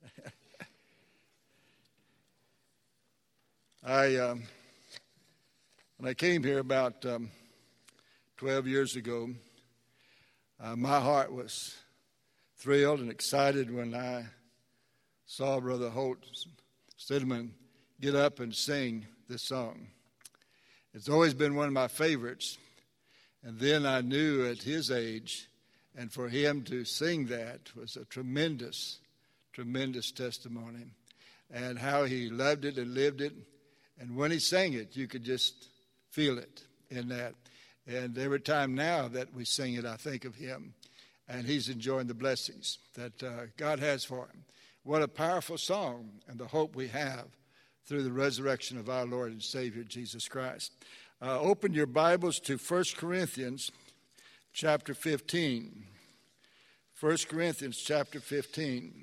When I came here about 12 years ago, my heart was thrilled and excited when I saw Brother Holt Stidman get up and sing this song. It's always been one of my favorites. And then I knew at his age, and for him to sing that was a tremendous, tremendous testimony. And how he loved it and lived it. And when he sang it, you could just feel it in that. And every time now that we sing it, I think of him. And he's enjoying the blessings that God has for him. What a powerful song and the hope we have through the resurrection of our Lord and Savior, Jesus Christ. Open your Bibles to 1 Corinthians chapter 15. 1 Corinthians chapter 15.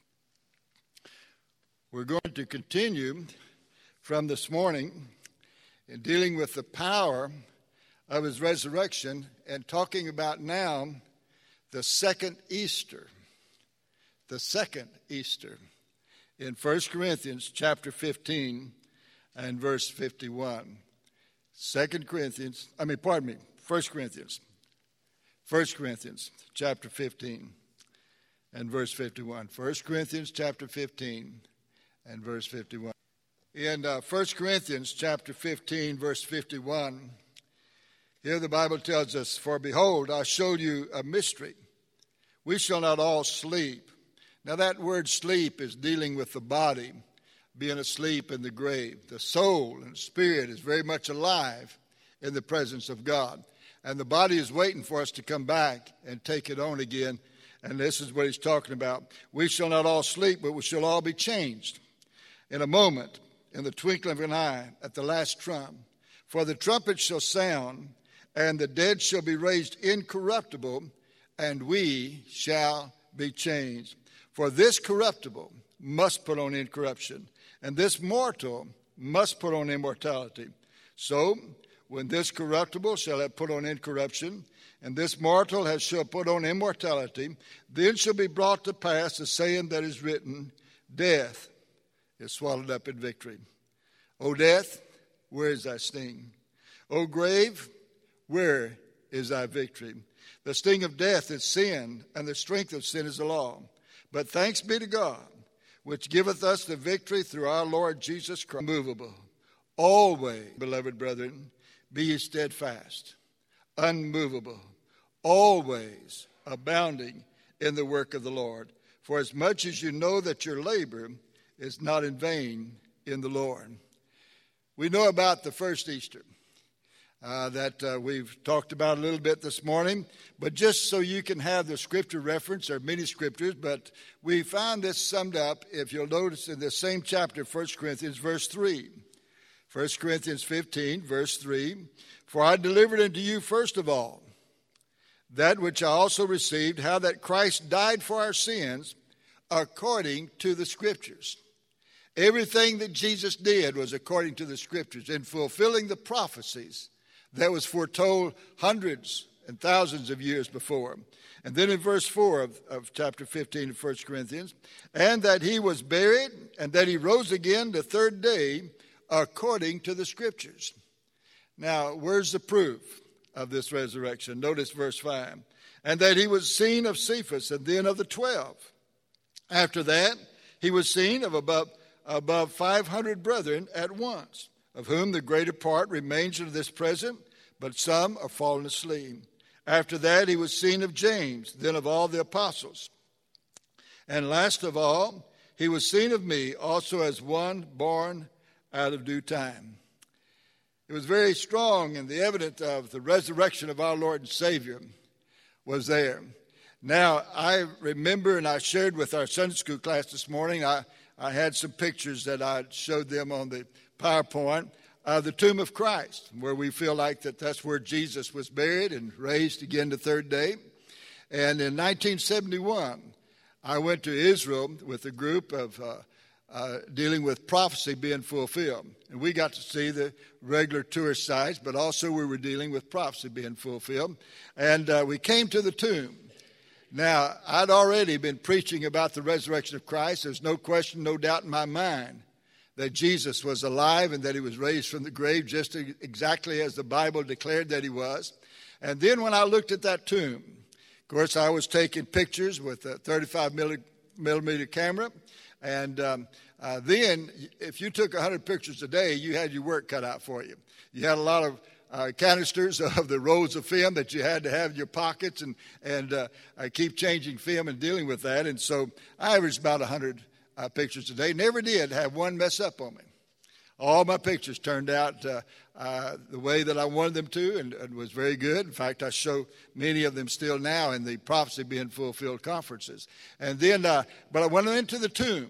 We're going to continue from this morning in dealing with the power of his resurrection and talking about now the second Easter. The second Easter in 1 Corinthians chapter 15 and verse 51. 1 Corinthians chapter 15 and verse 51. 1 Corinthians chapter 15 and verse 51. In 1 Corinthians chapter 15, verse 51, here the Bible tells us, "For behold, I show you a mystery. We shall not all sleep." Now that word sleep is dealing with the body being asleep in the grave. The soul and spirit is very much alive in the presence of God. And the body is waiting for us to come back and take it on again. And this is what he's talking about. We shall not all sleep, but we shall all be changed in a moment, in the twinkling of an eye, at the last trump. For the trumpet shall sound, and the dead shall be raised incorruptible, and we shall be changed. For this corruptible must put on incorruption, and this mortal must put on immortality. So, when this corruptible shall have put on incorruption, and this mortal shall put on immortality, then shall be brought to pass the saying that is written, "Death is swallowed up in victory. O death, where is thy sting? O grave, where is thy victory? The sting of death is sin, and the strength of sin is the law. But thanks be to God, which giveth us the victory through our Lord Jesus Christ." Unmovable. Always, beloved brethren, be ye steadfast, unmovable, always abounding in the work of the Lord. For as much as you know that your labor is not in vain in the Lord. We know about the first Easter that we've talked about a little bit this morning, but just so you can have the scripture reference, there are many scriptures, but we found this summed up, if you'll notice, in the same chapter, 1 Corinthians, verse 3. 1 Corinthians 15, verse 3. "For I delivered unto you first of all that which I also received, how that Christ died for our sins according to the Scriptures." Everything that Jesus did was according to the Scriptures, in fulfilling the prophecies that was foretold hundreds and thousands of years before. And then in verse 4 of chapter 15 of 1 Corinthians, "And that he was buried, and that he rose again the third day according to the Scriptures." Now, where's the proof of this resurrection? Notice verse 5. "And that he was seen of Cephas, and then of the 12. After that, he was seen of above 500 brethren at once, of whom the greater part remains to this present, but some are fallen asleep. After that, he was seen of James, then of all the apostles. And last of all, he was seen of me, also as one born out of due time." It was very strong, and the evidence of the resurrection of our Lord and Savior was there. Now, I remember, and I shared with our Sunday school class this morning, I had some pictures that I showed them on the PowerPoint of the tomb of Christ, where we feel like that's where Jesus was buried and raised again the third day. And in 1971, I went to Israel with a group of dealing with prophecy being fulfilled. And we got to see the regular tourist sites, but also we were dealing with prophecy being fulfilled. And we came to the tomb. Now, I'd already been preaching about the resurrection of Christ. There's no question, no doubt in my mind that Jesus was alive and that he was raised from the grave just exactly as the Bible declared that he was. And then when I looked at that tomb, of course, I was taking pictures with a 35 millimeter camera. And then if you took 100 pictures a day, you had your work cut out for you. You had a lot of canisters of the rolls of film that you had to have in your pockets and keep changing film and dealing with that. And so I averaged about 100 pictures a day. Never did have one mess up on me. All my pictures turned out the way that I wanted them to and was very good. In fact, I show many of them still now in the Prophecy Being Fulfilled conferences. And then, but I went into the tomb.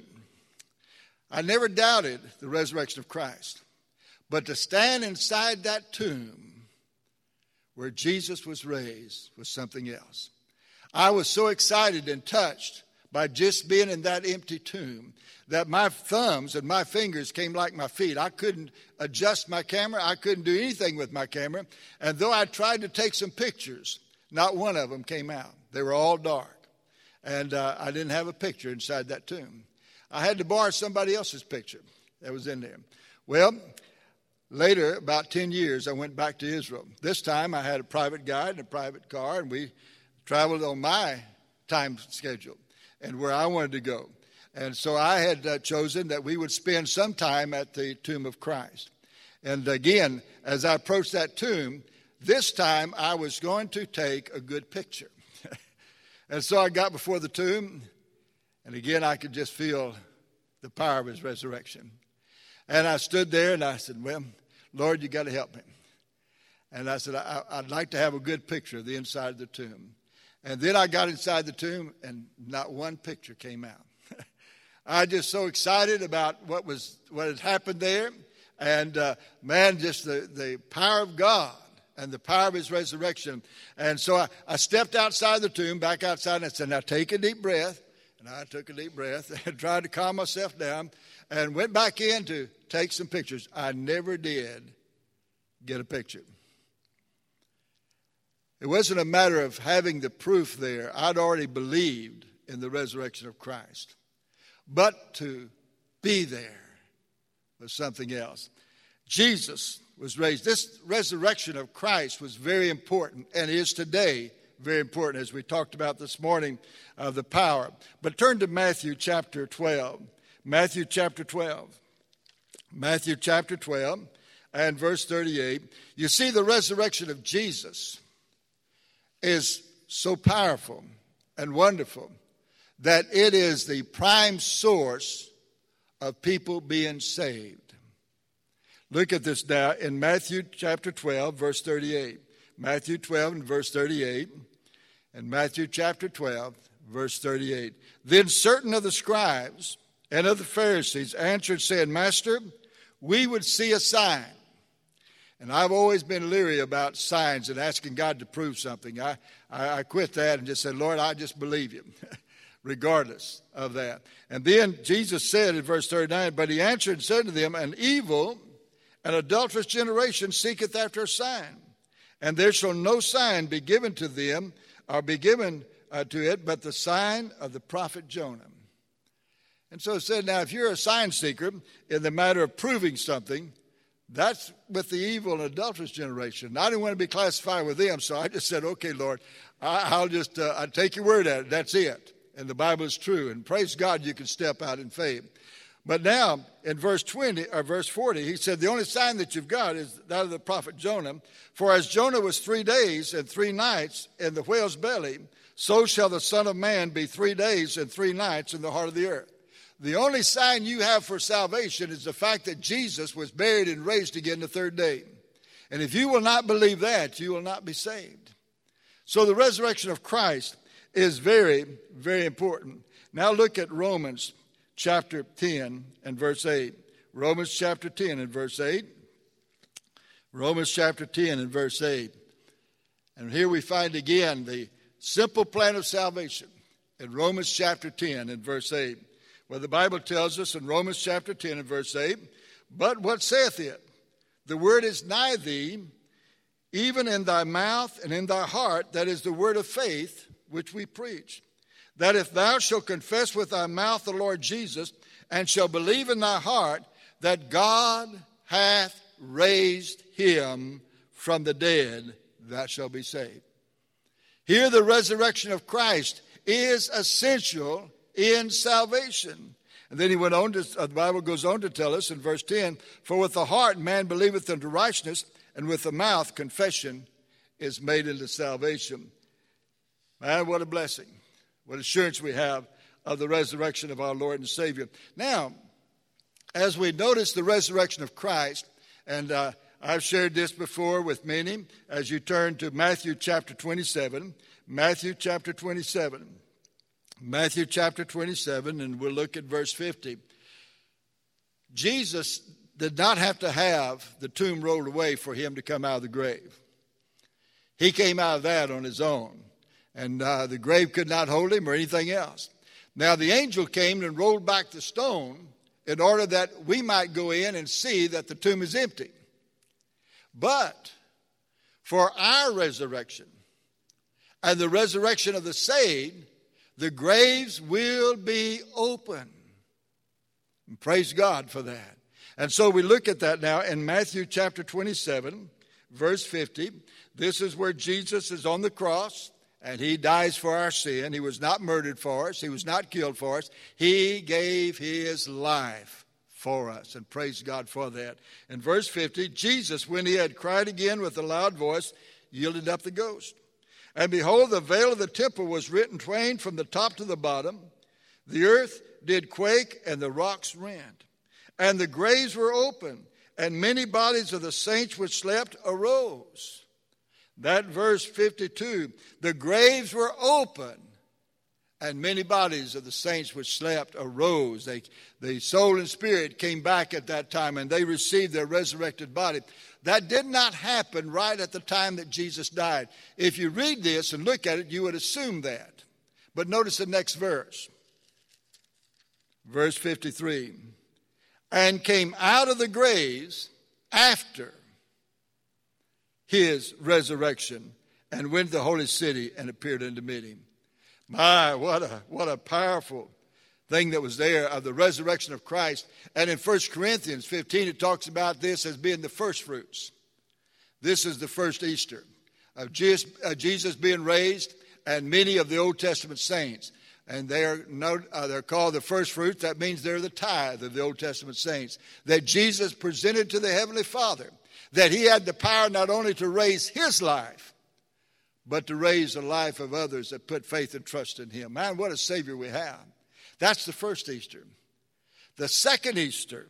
I never doubted the resurrection of Christ. But to stand inside that tomb where Jesus was raised was something else. I was so excited and touched by just being in that empty tomb that my thumbs and my fingers came like my feet. I couldn't adjust my camera. I couldn't do anything with my camera. And though I tried to take some pictures, not one of them came out. They were all dark. And I didn't have a picture inside that tomb. I had to borrow somebody else's picture that was in there. Well, later, about 10 years, I went back to Israel. This time I had a private guide and a private car, and we traveled on my time schedule and where I wanted to go. And so I had chosen that we would spend some time at the tomb of Christ. And again, as I approached that tomb, this time I was going to take a good picture. And so I got before the tomb, and again I could just feel the power of his resurrection. And I stood there and I said, well, Lord, you got to help me. And I said, I'd like to have a good picture of the inside of the tomb. And then I got inside the tomb, and not one picture came out. I was just so excited about what had happened there. And, man, just the power of God and the power of his resurrection. And so I stepped outside the tomb, back outside, and I said, now take a deep breath. And I took a deep breath and tried to calm myself down and went back in to take some pictures. I never did get a picture. It wasn't a matter of having the proof there. I'd already believed in the resurrection of Christ. But to be there was something else. Jesus was raised. This resurrection of Christ was very important and is today very important, as we talked about this morning, the power. But turn to Matthew chapter 12. Matthew chapter 12. Matthew chapter 12 and verse 38. You see, the resurrection of Jesus is so powerful and wonderful that it is the prime source of people being saved. Look at this now in Matthew chapter 12, verse 38. Matthew 12 and verse 38. And Matthew chapter 12, verse 38. Then certain of the scribes and of the Pharisees answered, saying, Master, we would see a sign. And I've always been leery about signs and asking God to prove something. I quit that and just said, Lord, I just believe you, regardless of that. And then Jesus said in verse 39, but he answered and said to them, an evil and adulterous generation seeketh after a sign, and there shall no sign be given to them, or be given to it, but the sign of the prophet Jonah. And so it said, now, if you're a sign seeker in the matter of proving something, that's with the evil and adulterous generation. I didn't want to be classified with them, so I just said, okay, Lord, I'll take your word at it. That's it. And the Bible is true. And praise God, you can step out in faith. But now, in verse 40, he said, the only sign that you've got is that of the prophet Jonah. For as Jonah was 3 days and 3 nights in the whale's belly, so shall the Son of Man be 3 days and 3 nights in the heart of the earth. The only sign you have for salvation is the fact that Jesus was buried and raised again the 3rd day. And if you will not believe that, you will not be saved. So the resurrection of Christ is very, very important. Now look at Romans chapter 10 and verse 8. Romans chapter 10 and verse 8. Romans chapter 10 and verse 8. And here we find again the simple plan of salvation in Romans chapter 10 and verse 8. Well, the Bible tells us in Romans chapter 10 and verse 8, but what saith it? The word is nigh thee, even in thy mouth and in thy heart, that is the word of faith which we preach, that if thou shalt confess with thy mouth the Lord Jesus, and shalt believe in thy heart that God hath raised him from the dead, thou shalt be saved. Here the resurrection of Christ is essential in salvation. And then he went on to, the Bible goes on to tell us in verse 10, for with the heart man believeth unto righteousness, and with the mouth confession is made unto salvation. Man, what a blessing. What assurance we have of the resurrection of our Lord and Savior. Now, as we notice the resurrection of Christ, and I've shared this before with many, as you turn to Matthew chapter 27, Matthew chapter 27, and we'll look at verse 50. Jesus did not have to have the tomb rolled away for him to come out of the grave. He came out of that on his own, and the grave could not hold him or anything else. Now the angel came and rolled back the stone in order that we might go in and see that the tomb is empty. But for our resurrection and the resurrection of the saved, the graves will be open. And praise God for that. And so we look at that now in Matthew chapter 27, verse 50. This is where Jesus is on the cross, and he dies for our sin. He was not murdered for us. He was not killed for us. He gave his life for us, and praise God for that. In verse 50, Jesus, when he had cried again with a loud voice, yielded up the ghost. And behold, the veil of the temple was rent in twain from the top to the bottom. The earth did quake, and the rocks rent. And the graves were open, and many bodies of the saints which slept arose. That verse 52, the graves were open, and many bodies of the saints which slept arose. The soul and spirit came back at that time, and they received their resurrected body. That did not happen right at the time that Jesus died. If you read this and look at it, you would assume that. But notice the next verse. Verse 53. And came out of the graves after his resurrection, and went to the holy city and appeared unto many. My, what a powerful thing that was there of the resurrection of Christ. And in 1 Corinthians 15, it talks about this as being the first fruits. This is the first Easter of Jesus being raised, and many of the Old Testament saints. And they're called the first fruits. That means they're the tithe of the Old Testament saints that Jesus presented to the Heavenly Father. That he had the power not only to raise his life, but to raise the life of others that put faith and trust in him. Man, what a Savior we have. That's the first Easter. The second Easter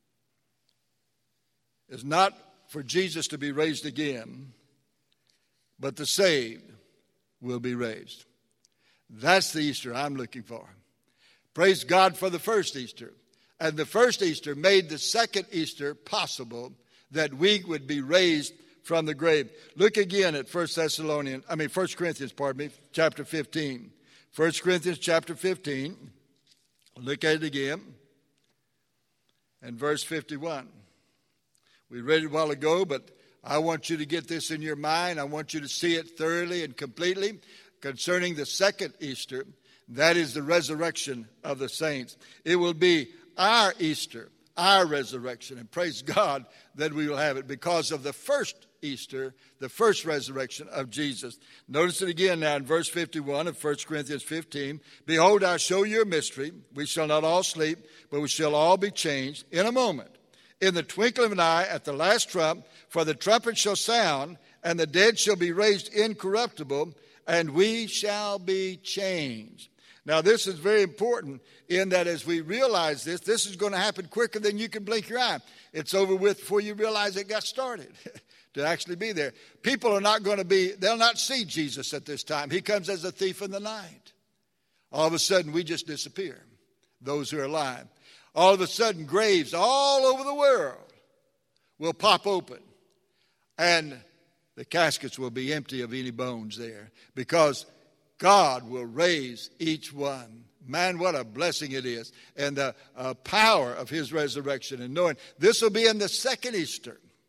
is not for Jesus to be raised again, but the saved will be raised. That's the Easter I'm looking for. Praise God for the first Easter. And the first Easter made the second Easter possible, that we would be raised from the grave. Look again at 1 Corinthians, chapter 15. 1 Corinthians chapter 15. Look at it again. And verse 51. We read it a while ago, but I want you to get this in your mind. I want you to see it thoroughly and completely concerning the second Easter. That is the resurrection of the saints. It will be our Easter, our resurrection. And praise God that we will have it because of the first Easter, the first resurrection of Jesus. Notice it again now in verse 51 of 1 Corinthians 15. Behold, I show you a mystery. We shall not all sleep, but we shall all be changed in a moment, in the twinkling of an eye, at the last trump. For the trumpet shall sound, and the dead shall be raised incorruptible, and we shall be changed. Now, this is very important in that as we realize this is going to happen quicker than you can blink your eye. It's over with before you realize it got started to actually be there. People are not going to they'll not see Jesus at this time. He comes as a thief in the night. All of a sudden, we just disappear, those who are alive. All of a sudden, graves all over the world will pop open, and the caskets will be empty of any bones there, because God will raise each one. Man, what a blessing it is. And the power of his resurrection, and knowing this will be in the second Easter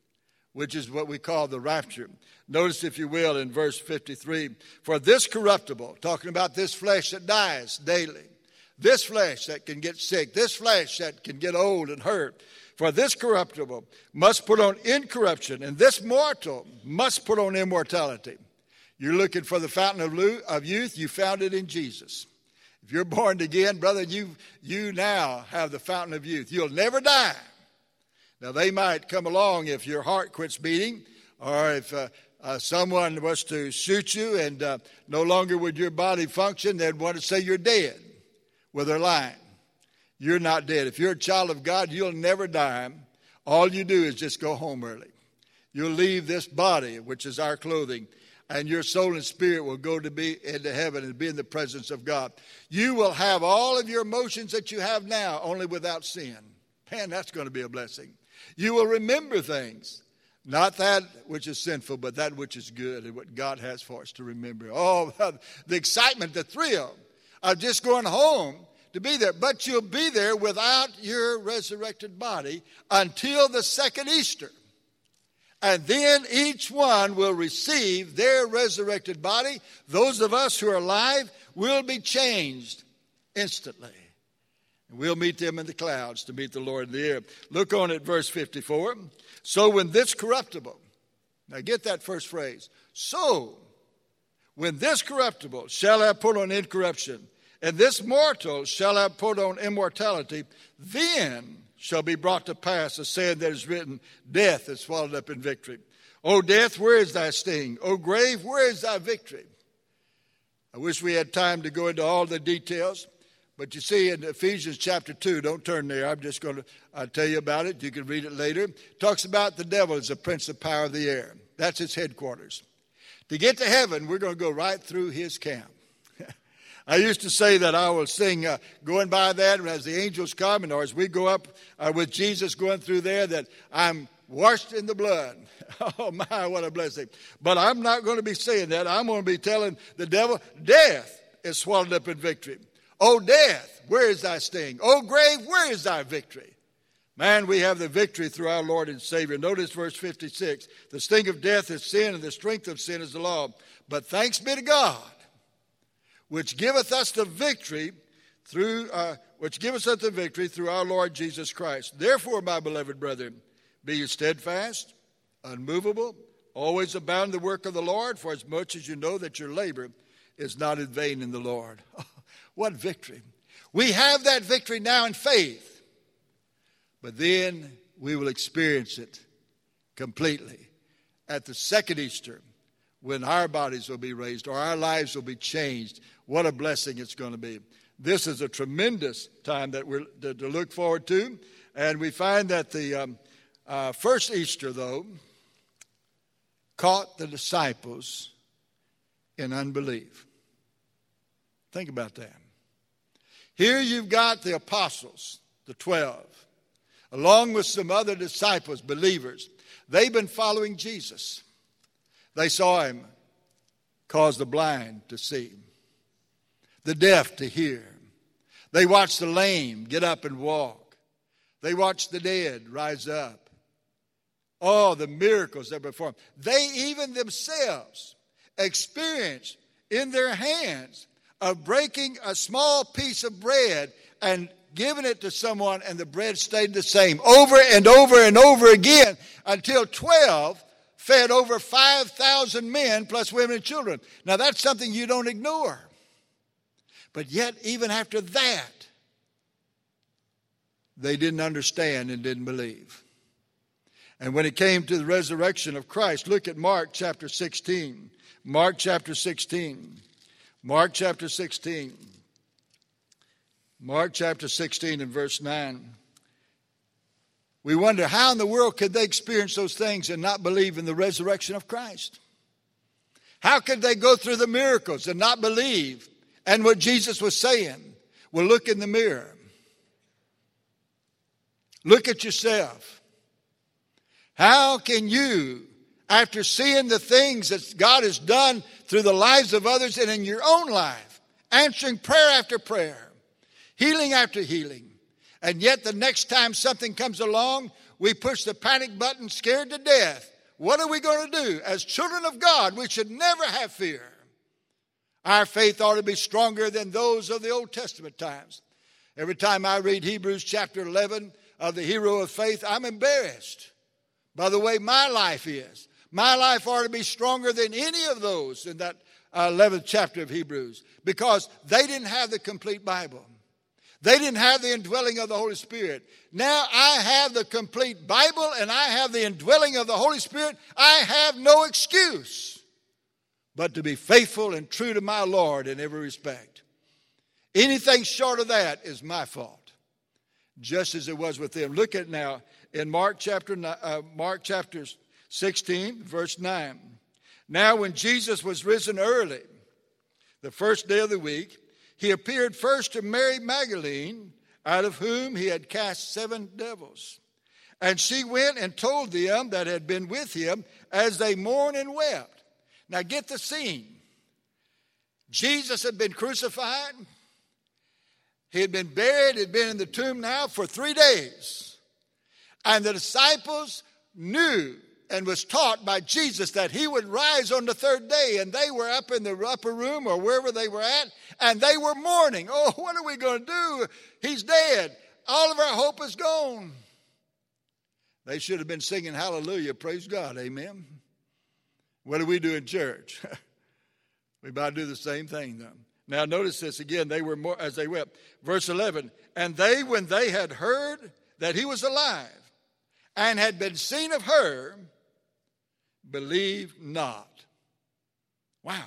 which is what we call the rapture. Notice, if you will, in verse 53, for this corruptible, talking about this flesh that dies daily, this flesh that can get sick, this flesh that can get old and hurt, for this corruptible must put on incorruption, and this mortal must put on immortality. You're looking for the fountain of youth, you found it in Jesus. If you're born again, brother, you now have the fountain of youth. You'll never die. Now, they might come along if your heart quits beating, or if someone was to shoot you and no longer would your body function, they'd want to say you're dead. Well, they're lying. You're not dead. If you're a child of God, you'll never die. All you do is just go home early. You'll leave this body, which is our clothing, and your soul and spirit will go to be into heaven and be in the presence of God. You will have all of your emotions that you have now, only without sin. Man, that's going to be a blessing. You will remember things, not that which is sinful, but that which is good and what God has for us to remember. Oh, the excitement, the thrill of just going home to be there. But you'll be there without your resurrected body until the second Easter. And then each one will receive their resurrected body. Those of us who are alive will be changed instantly. And we'll meet them in the clouds to meet the Lord in the air. Look on at verse 54. So when this corruptible, now get that first phrase. So when this corruptible shall have put on incorruption, and this mortal shall have put on immortality, then shall be brought to pass the saying that is written, death is swallowed up in victory. O death, where is thy sting? O grave, where is thy victory? I wish we had time to go into all the details. But you see in Ephesians chapter 2, don't turn there, I'm just going to tell you about it. You can read it later. It talks about the devil as the prince of power of the air. That's his headquarters. To get to heaven, we're going to go right through his camp. I used to say that I will sing going by that, and as the angels come, and or as we go up with Jesus going through there, that I'm washed in the blood. Oh, my, what a blessing. But I'm not going to be saying that. I'm going to be telling the devil, death is swallowed up in victory. O death, where is thy sting? O grave, where is thy victory? Man, we have the victory through our Lord and Savior. Notice verse 56. The sting of death is sin, and the strength of sin is the law. But thanks be to God, which giveth us the victory through our Lord Jesus Christ. Therefore, my beloved brethren, be you steadfast, unmovable, always abound in the work of the Lord, for as much as you know that your labor is not in vain in the Lord. What victory. We have that victory now in faith, but then we will experience it completely at the second Easter, when our bodies will be raised or our lives will be changed. What a blessing it's going to be. This is a tremendous time that we're to look forward to. And we find that the first Easter, though, caught the disciples in unbelief. Think about that. Here you've got the apostles, the 12, along with some other disciples, believers. They've been following Jesus. They saw him cause the blind to see, the deaf to hear. They watched the lame get up and walk. They watched the dead rise up. Oh, the miracles that were performed. They even themselves experienced in their hands of breaking a small piece of bread and giving it to someone, and the bread stayed the same over and over and over again until 12 fed over 5,000 men plus women and children. Now that's something you don't ignore. But yet, even after that, they didn't understand and didn't believe. And when it came to the resurrection of Christ, look at Mark chapter 16. Mark chapter 16. Mark chapter 16. Mark chapter 16 and verse 9. We wonder how in the world could they experience those things and not believe in the resurrection of Christ? How could they go through the miracles and not believe and what Jesus was saying? Well, look in the mirror. Look at yourself. How can you, after seeing the things that God has done through the lives of others and in your own life, answering prayer after prayer, healing after healing, and yet the next time something comes along, we push the panic button, scared to death, what are we going to do? As children of God, we should never have fear. Our faith ought to be stronger than those of the Old Testament times. Every time I read Hebrews chapter 11 of the hero of faith, I'm embarrassed by the way my life is. My life ought to be stronger than any of those in that 11th chapter of Hebrews, because they didn't have the complete Bible. They didn't have the indwelling of the Holy Spirit. Now I have the complete Bible and I have the indwelling of the Holy Spirit. I have no excuse but to be faithful and true to my Lord in every respect. Anything short of that is my fault, just as it was with them. Look at now in Mark chapter 16, verse 9. Now when Jesus was risen early, the first day of the week, he appeared first to Mary Magdalene, out of whom he had cast 7 devils. And she went and told them that had been with him, as they mourned and wept. Now get the scene. Jesus had been crucified. He had been buried. He had been in the tomb now for 3 days. And the disciples knew and was taught by Jesus that he would rise on the 3rd day. And they were up in the upper room or wherever they were at, and they were mourning. Oh, what are we going to do? He's dead. All of our hope is gone. They should have been singing hallelujah, praise God, amen. What do we do in church? We about to do the same thing, though. Now notice this again. They were more as they wept. Verse 11. And they, when they had heard that he was alive and had been seen of her, believed not. Wow.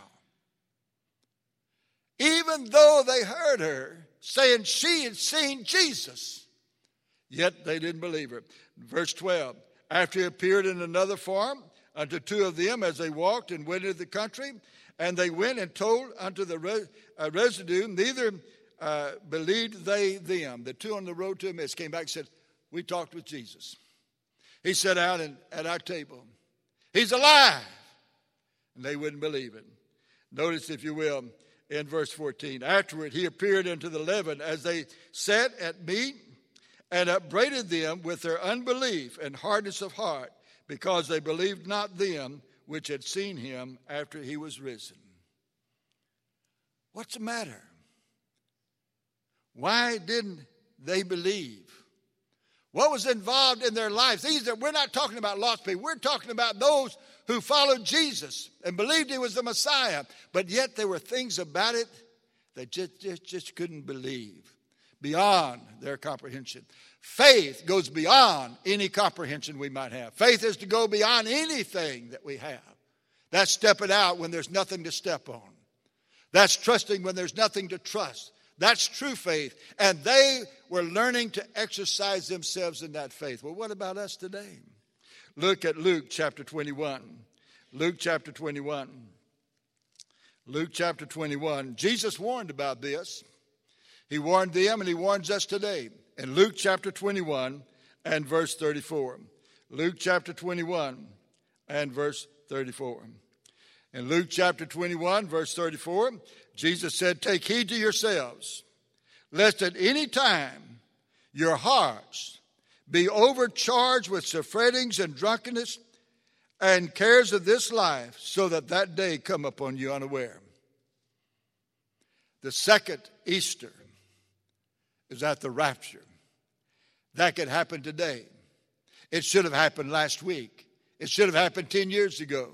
Even though they heard her saying she had seen Jesus, yet they didn't believe her. Verse 12. After he appeared in another form unto 2 of them as they walked and went into the country, and they went and told unto the residue, neither believed they them. The 2 on the road to Emmaus came back and said, we talked with Jesus. He sat out at our table. He's alive. And they wouldn't believe it. Notice, if you will, in verse 14. Afterward, he appeared unto the 11 as they sat at meat, and upbraided them with their unbelief and hardness of heart, because they believed not them which had seen him after he was risen. What's the matter? Why didn't they believe? What was involved in their lives? We're not talking about lost people. We're talking about those who followed Jesus and believed he was the Messiah. But yet there were things about it that just couldn't believe, beyond their comprehension. Faith goes beyond any comprehension we might have. Faith is to go beyond anything that we have. That's stepping out when there's nothing to step on. That's trusting when there's nothing to trust. That's true faith. And they were learning to exercise themselves in that faith. Well, what about us today? Look at Luke chapter 21. Luke chapter 21. Luke chapter 21. Jesus warned about this. He warned them and he warns us today. In Luke chapter 21 and verse 34. Luke chapter 21 and verse 34. In Luke chapter 21, verse 34, Jesus said, take heed to yourselves, lest at any time your hearts be overcharged with frettings and drunkenness and cares of this life, so that day come upon you unaware. The second Easter is at the rapture. That could happen today. It should have happened last week. It should have happened 10 years ago.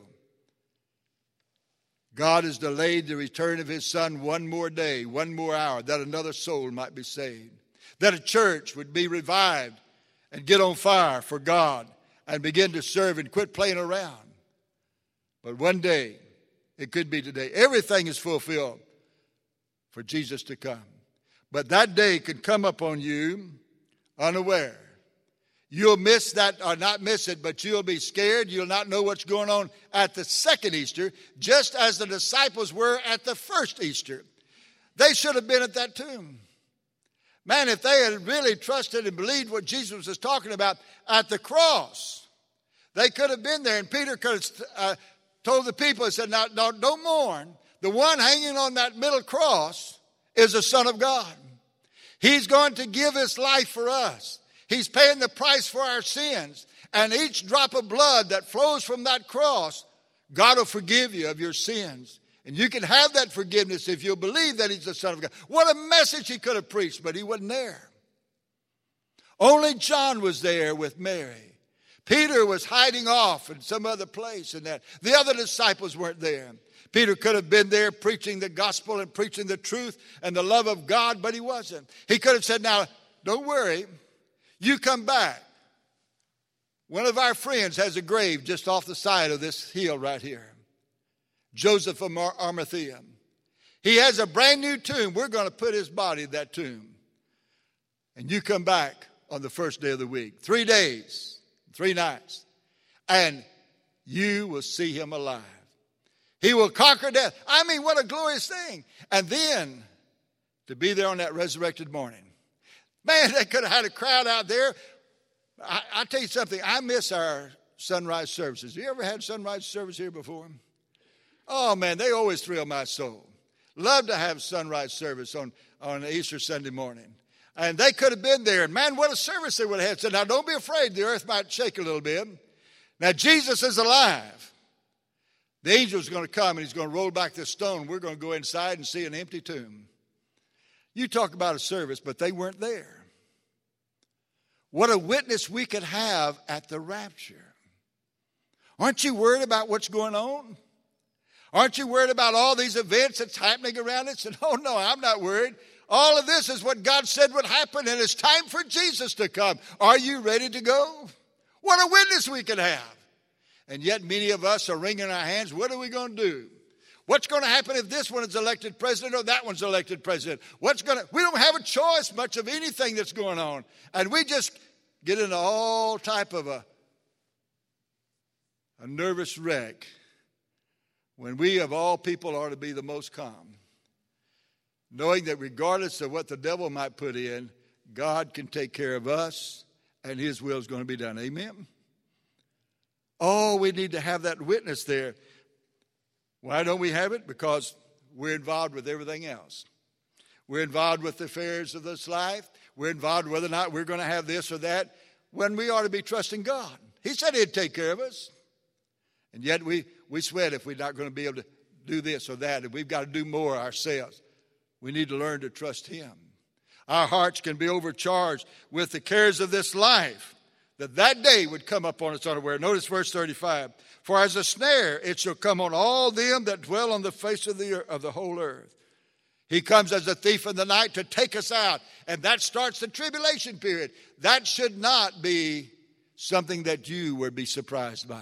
God has delayed the return of his Son one more day, one more hour, that another soul might be saved. That a church would be revived and get on fire for God and begin to serve and quit playing around. But one day, it could be today. Everything is fulfilled for Jesus to come. But that day could come upon you unaware. You'll miss that, or not miss it, but you'll be scared. You'll not know what's going on at the second Easter, just as the disciples were at the first Easter. They should have been at that tomb. Man, if they had really trusted and believed what Jesus was talking about at the cross, they could have been there. And Peter could have told the people, he said, "Now, don't mourn. The one hanging on that middle cross is the Son of God. He's going to give his life for us. He's paying the price for our sins. And each drop of blood that flows from that cross, God will forgive you of your sins. And you can have that forgiveness if you believe that he's the Son of God. What a message he could have preached, but he wasn't there. Only John was there with Mary. Peter was hiding off in some other place, and that the other disciples weren't there. Peter could have been there preaching the gospel and preaching the truth and the love of God, but he wasn't. He could have said, now, don't worry, you come back. One of our friends has a grave just off the side of this hill right here. Joseph of Arimathea. He has a brand new tomb. We're going to put his body in that tomb. And you come back on the first day of the week. 3 days, 3 nights. And you will see him alive. He will conquer death. I mean, what a glorious thing. And then to be there on that resurrected morning. Man, they could have had a crowd out there. I tell you something, I miss our sunrise services. You ever had sunrise service here before? Oh, man, they always thrill my soul. Love to have sunrise service on Easter Sunday morning. And they could have been there. And, man, what a service they would have had. So now don't be afraid. The earth might shake a little bit. Now, Jesus is alive. The angel's going to come and he's going to roll back this stone. We're going to go inside and see an empty tomb. You talk about a service, but they weren't there. What a witness we could have at the rapture. Aren't you worried about what's going on? Aren't you worried about all these events that's happening around us? And oh no, I'm not worried. All of this is what God said would happen, and it's time for Jesus to come. Are you ready to go? What a witness we could have. And yet many of us are wringing our hands. What are we going to do? What's going to happen if this one is elected president or that one's elected president? We don't have a choice much of anything that's going on. And we just get into all type of a nervous wreck when we of all people ought to be the most calm. Knowing that regardless of what the devil might put in, God can take care of us and his will is going to be done. Amen? Oh, we need to have that witness there. Why don't we have it? Because we're involved with everything else. We're involved with the affairs of this life. We're involved whether or not we're going to have this or that, when we ought to be trusting God. He said he'd take care of us. And yet we sweat if we're not going to be able to do this or that, and we've got to do more ourselves. We need to learn to trust him. Our hearts can be overcharged with the cares of this life, that day would come upon us unaware. Notice verse 35. For as a snare it shall come on all them that dwell on the face of the whole earth. He comes as a thief in the night to take us out. And that starts the tribulation period. That should not be something that you would be surprised by.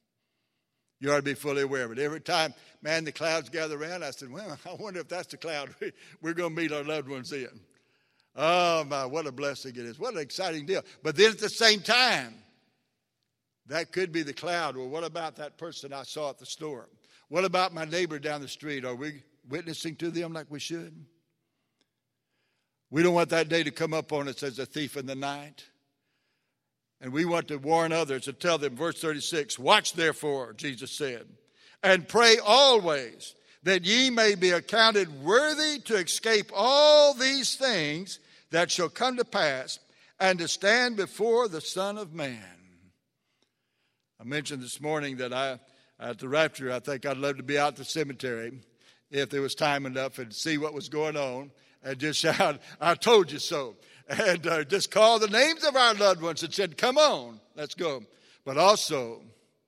You ought to be fully aware of it. Every time, man, the clouds gather around, I said, well, I wonder if that's the cloud we're going to meet our loved ones in. Oh, my, what a blessing it is. What an exciting deal. But then at the same time, that could be the cloud. Well, what about that person I saw at the store? What about my neighbor down the street? Are we witnessing to them like we should? We don't want that day to come up on us as a thief in the night. And we want to warn others and tell them, verse 36, watch therefore, Jesus said, and pray always that ye may be accounted worthy to escape all these things that shall come to pass and to stand before the Son of Man. I mentioned this morning that at the rapture, I think I'd love to be out at the cemetery if there was time enough and see what was going on and just shout, I told you so. And just call the names of our loved ones and said, come on, let's go. But also,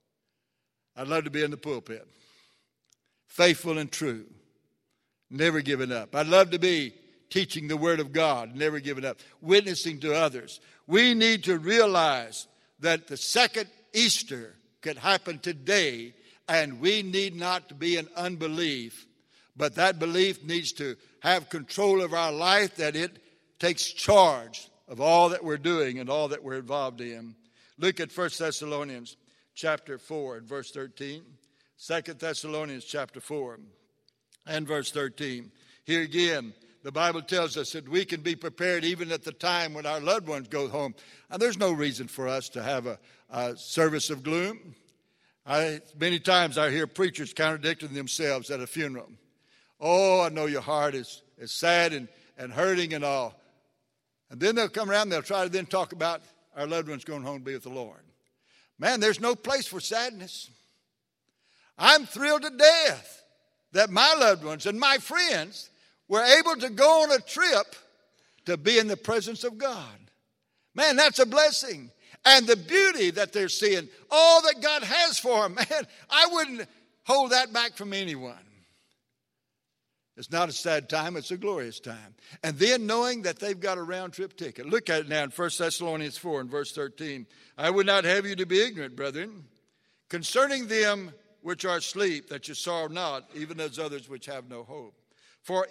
I'd love to be in the pulpit, faithful and true, never giving up. I'd love to be teaching the Word of God, never giving up, witnessing to others. We need to realize that the second Easter could happen today, and we need not to be in unbelief, but that belief needs to have control of our life, that it takes charge of all that we're doing and all that we're involved in. Look at 1 Thessalonians chapter 4 and verse 13. 2 Thessalonians chapter 4 and verse 13. Here again, the Bible tells us that we can be prepared even at the time when our loved ones go home. And there's no reason for us to have a service of gloom. Many times I hear preachers contradicting themselves at a funeral. Oh, I know your heart is sad and hurting and all. And then they'll come around and they'll try to then talk about our loved ones going home to be with the Lord. Man, there's no place for sadness. I'm thrilled to death that my loved ones and my friends were able to go on a trip to be in the presence of God. Man, that's a blessing. And the beauty that they're seeing, all that God has for them, man, I wouldn't hold that back from anyone. It's not a sad time, it's a glorious time. And then knowing that they've got a round-trip ticket. Look at it now in 1 Thessalonians 4 and verse 13. I would not have you to be ignorant, brethren, concerning them which are asleep, that you sorrow not, even as others which have no hope. For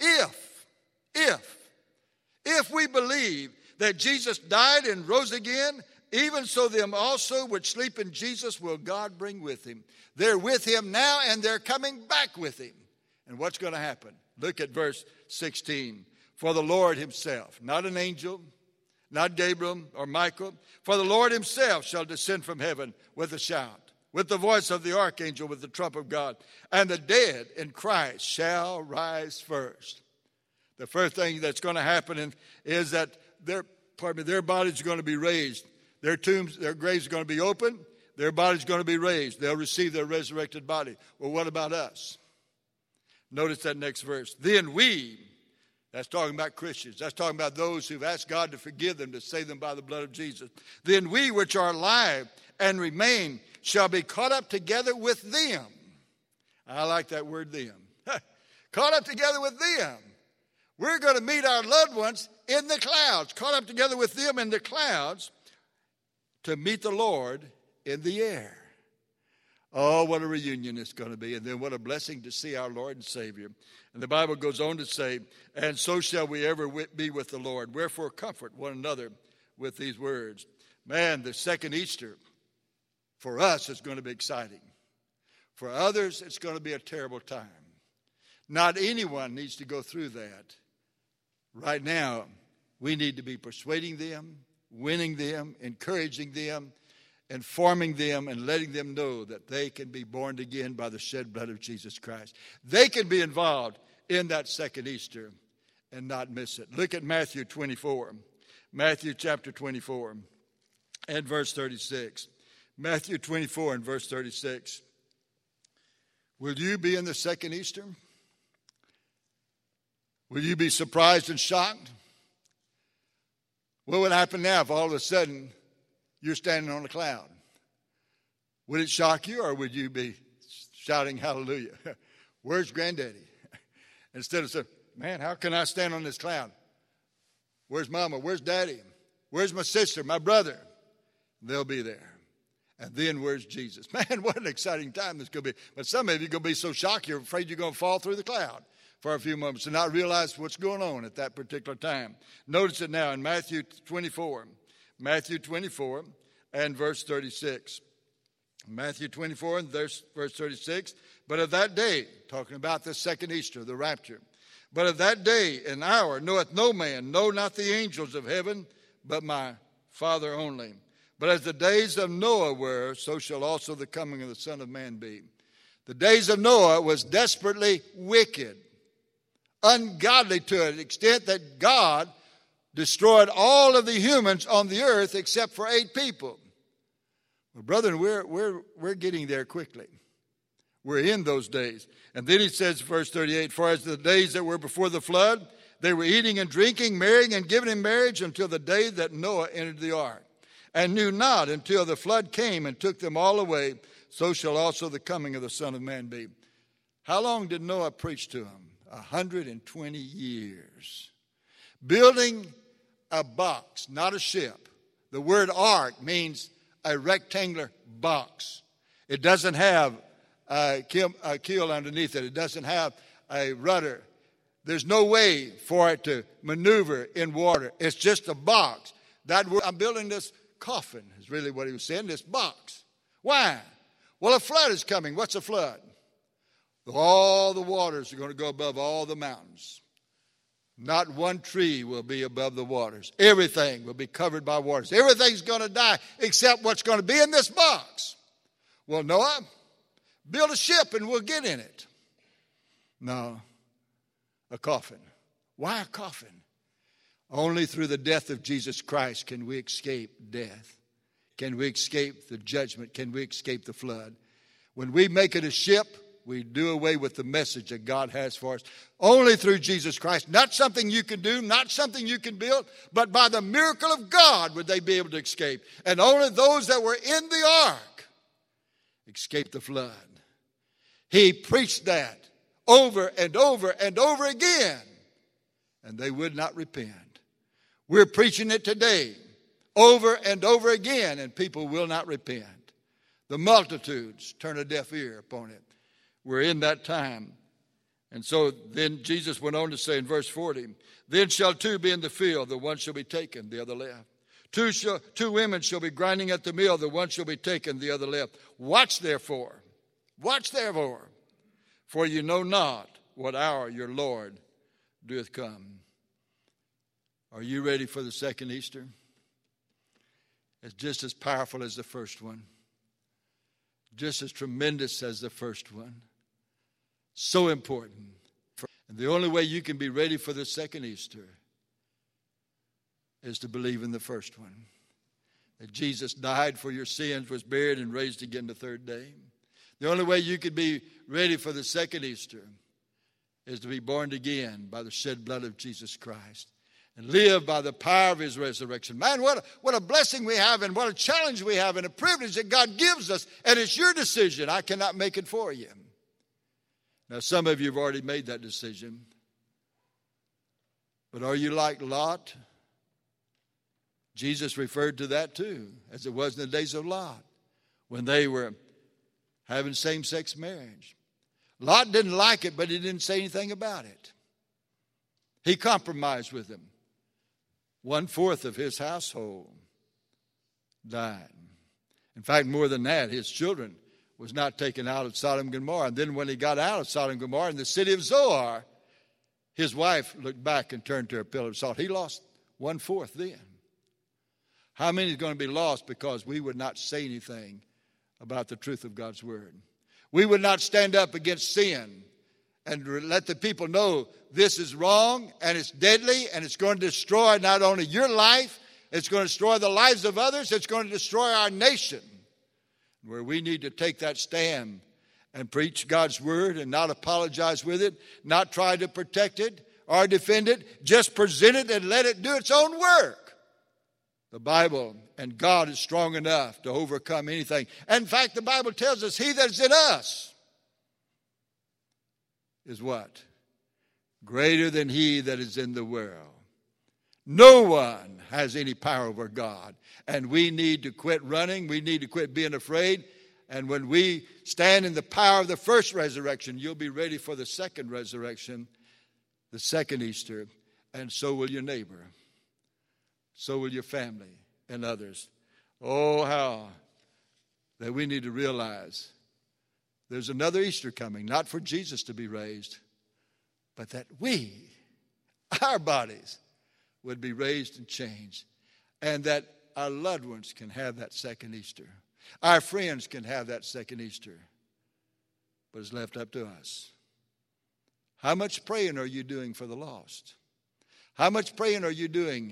if we believe that Jesus died and rose again, even so them also which sleep in Jesus will God bring with him. They're with him now and they're coming back with him. And what's going to happen? Look at verse 16. For the Lord himself, not an angel, not Gabriel or Michael, for the Lord himself shall descend from heaven with a shout, with the voice of the archangel, with the trump of God, and the dead in Christ shall rise first. The first thing that's going to happen is that their bodies are going to be raised. Their graves are going to be open. Their bodies are going to be raised. They'll receive their resurrected body. Well, what about us? Notice that next verse. Then we, that's talking about Christians. That's talking about those who've asked God to forgive them, to save them by the blood of Jesus. Then we which are alive and remain shall be caught up together with them. I like that word, them. Caught up together with them. We're going to meet our loved ones in the clouds. Caught up together with them in the clouds to meet the Lord in the air. Oh, what a reunion it's going to be. And then what a blessing to see our Lord and Savior. And the Bible goes on to say, and so shall we ever be with the Lord. Wherefore comfort one another with these words. Man, the second Easter for us is going to be exciting. For others, it's going to be a terrible time. Not anyone needs to go through that. Right now, we need to be persuading them, winning them, encouraging them, informing them, and letting them know that they can be born again by the shed blood of Jesus Christ. They can be involved in that second Easter and not miss it. Look at Matthew 24. Matthew chapter 24 and verse 36. Matthew 24 and verse 36. Will you be in the second Easter? Will you be surprised and shocked? What would happen now if all of a sudden you're standing on a cloud? Would it shock you, or would you be shouting hallelujah? Where's Granddaddy? Instead of saying, man, how can I stand on this cloud? Where's Mama? Where's Daddy? Where's my sister, my brother? They'll be there. And then where's Jesus? Man, what an exciting time this could be. But some of you are going to be so shocked you're afraid you're going to fall through the cloud for a few moments and not realize what's going on at that particular time. Notice it now in Matthew 24. Matthew 24 and verse 36. Matthew 24 and verse 36. But of that day, talking about the second Easter, the rapture. But of that day and hour knoweth no man, no, not the angels of heaven, but my Father only. But as the days of Noah were, so shall also the coming of the Son of Man be. The days of Noah was desperately wicked, ungodly to an extent that God destroyed all of the humans on the earth except for 8 people. Well, brethren, we're getting there quickly. We're in those days. And then he says, verse 38, for as the days that were before the flood, they were eating and drinking, marrying and giving in marriage until the day that Noah entered the ark, and knew not until the flood came and took them all away, so shall also the coming of the Son of Man be. How long did Noah preach to them? 120 years. Building a box, not a ship. The word ark means a rectangular box. It doesn't have a keel underneath it. It doesn't have a rudder. There's no way for it to maneuver in water. It's just a box. I'm building this coffin is really what he was saying, this box. Why? Well, a flood is coming. What's a flood? All the waters are going to go above all the mountains. Not one tree will be above the waters. Everything will be covered by waters. Everything's going to die except what's going to be in this box. Well, Noah, build a ship and we'll get in it. No, a coffin. Why a coffin? Only through the death of Jesus Christ can we escape death. Can we escape the judgment? Can we escape the flood? When we make it a ship, we do away with the message that God has for us. Only through Jesus Christ. Not something you can do, not something you can build, but by the miracle of God would they be able to escape. And only those that were in the ark escaped the flood. He preached that over and over and over again, and they would not repent. We're preaching it today over and over again, and people will not repent. The multitudes turn a deaf ear upon it. We're in that time. And so then Jesus went on to say in verse 40, then shall two be in the field, the one shall be taken, the other left. Two women shall be grinding at the mill, the one shall be taken, the other left. Watch therefore, for you know not what hour your Lord doeth come. Are you ready for the second Easter? It's just as powerful as the first one. Just as tremendous as the first one. So important. And the only way you can be ready for the second Easter is to believe in the first one. That Jesus died for your sins, was buried, and raised again the third day. The only way you can be ready for the second Easter is to be born again by the shed blood of Jesus Christ and live by the power of his resurrection. Man, what a blessing we have, and what a challenge we have, and a privilege that God gives us. And it's your decision. I cannot make it for you. Now, some of you have already made that decision. But are you like Lot? Jesus referred to that too, as it was in the days of Lot, when they were having same-sex marriage. Lot didn't like it, but he didn't say anything about it. He compromised with them. 1/4 of his household died. In fact, more than that, his children was not taken out of Sodom and Gomorrah. And then when he got out of Sodom and Gomorrah in the city of Zoar, his wife looked back and turned to her pillar of salt. He lost 1/4 then. How many is going to be lost because we would not say anything about the truth of God's word? We would not stand up against sin and let the people know this is wrong and it's deadly and it's going to destroy not only your life, it's going to destroy the lives of others, it's going to destroy our nation. Where we need to take that stand and preach God's word and not apologize with it, not try to protect it or defend it, just present it and let it do its own work. The Bible and God is strong enough to overcome anything. And in fact, the Bible tells us he that is in us is what? Greater than he that is in the world. No one has any power over God. And we need to quit running. We need to quit being afraid. And when we stand in the power of the first resurrection, you'll be ready for the second resurrection, the second Easter. And so will your neighbor. So will your family and others. Oh, how that we need to realize there's another Easter coming, not for Jesus to be raised, but that we, our bodies, would be raised and changed, and that our loved ones can have that second Easter. Our friends can have that second Easter, but it's left up to us. How much praying are you doing for the lost? How much praying are you doing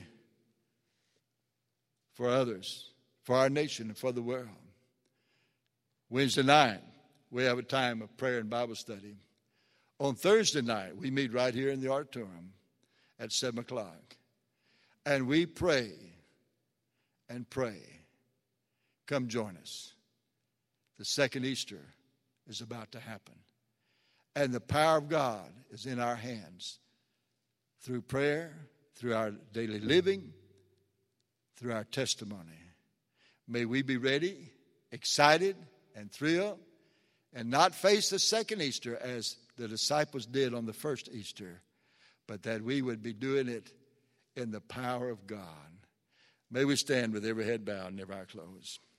for others, for our nation, and for the world? Wednesday night, we have a time of prayer and Bible study. On Thursday night, we meet right here in the auditorium at 7 o'clock. And we pray and pray. Come join us. The second Easter is about to happen. And the power of God is in our hands through prayer, through our daily living, through our testimony. May we be ready, excited, and thrilled, and not face the second Easter as the disciples did on the first Easter, but that we would be doing it in the power of God. May we stand with every head bowed and every eye closed.